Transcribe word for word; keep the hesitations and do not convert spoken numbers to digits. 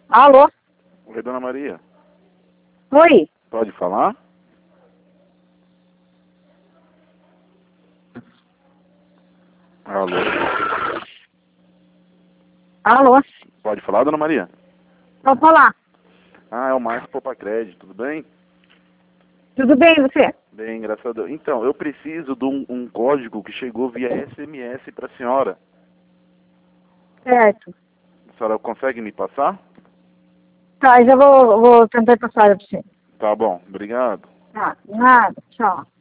Alô? Oi, Dona Maria. Oi? Pode falar? Alô? Alô? Pode falar, Dona Maria? Pode falar. Ah, é o Márcio Poupa Crédito, tudo bem? Tudo bem, você? Bem, graças a Deus. Então, eu preciso de um, um código que chegou via S M S para a senhora. Certo. A senhora consegue me passar? Tá, já vou, vou tentar passar pra você. Tá bom, obrigado. Tá, nada, tchau.